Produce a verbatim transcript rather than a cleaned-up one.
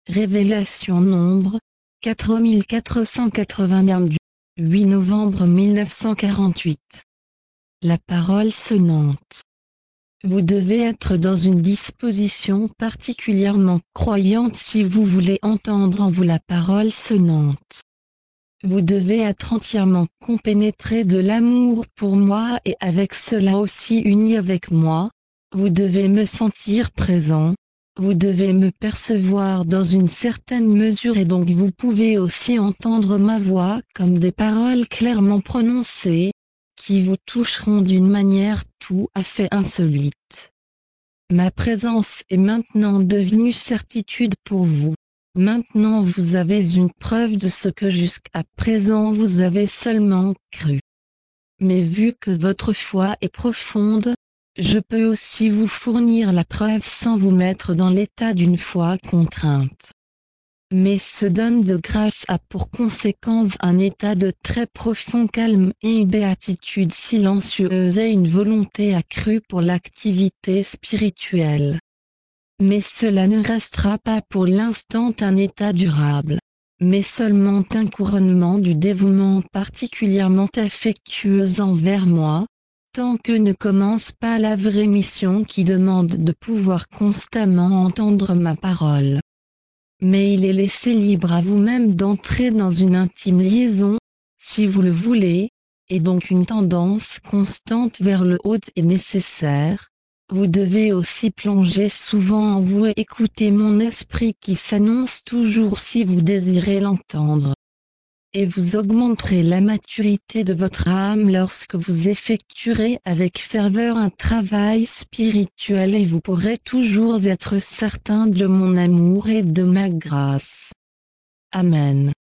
Révélation Nombre, quatre mille quatre cent quatre-vingt-un du huit novembre mille neuf cent quarante-huit. La parole sonnante. Vous devez être dans une disposition particulièrement croyante si vous voulez entendre en vous la parole sonnante. Vous devez être entièrement compénétré de l'amour pour moi et avec cela aussi uni avec moi. Vous devez me sentir présent. Vous devez me percevoir dans une certaine mesure et donc vous pouvez aussi entendre ma voix comme des paroles clairement prononcées, qui vous toucheront d'une manière tout à fait insolite. Ma présence est maintenant devenue certitude pour vous. Maintenant vous avez une preuve de ce que jusqu'à présent vous avez seulement cru. Mais vu que votre foi est profonde, je peux aussi vous fournir la preuve sans vous mettre dans l'état d'une foi contrainte. Mais ce don de grâce a pour conséquence un état de très profond calme et une béatitude silencieuse et une volonté accrue pour l'activité spirituelle. Mais cela ne restera pas pour l'instant un état durable, mais seulement un couronnement du dévouement particulièrement affectueux envers moi, tant que ne commence pas la vraie mission qui demande de pouvoir constamment entendre ma parole. Mais il est laissé libre à vous-même d'entrer dans une intime liaison, si vous le voulez, et donc une tendance constante vers le haut est nécessaire. Vous devez aussi plonger souvent en vous et écouter mon esprit qui s'annonce toujours si vous désirez l'entendre. Et vous augmenterez la maturité de votre âme lorsque vous effectuerez avec ferveur un travail spirituel et vous pourrez toujours être certain de mon amour et de ma grâce. Amen.